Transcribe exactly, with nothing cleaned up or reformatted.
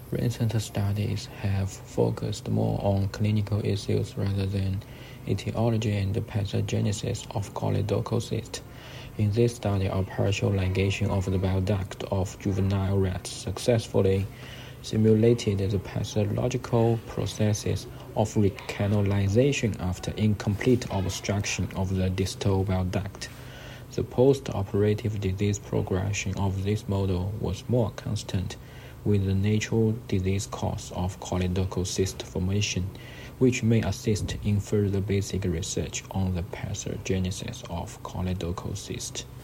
Recent studies have focused more on clinical issues rather than etiology and pathogenesis of choledochocyst. In this study, a partial ligation of the bile duct of juvenile rats successfully simulated the pathological processes of recanalization after incomplete obstruction of the distal bile duct. The post-operative disease progression of this model was more consistent with the natural disease course of choledochocyst formation, which may assist in further basic research on the pathogenesis of choledochocyst.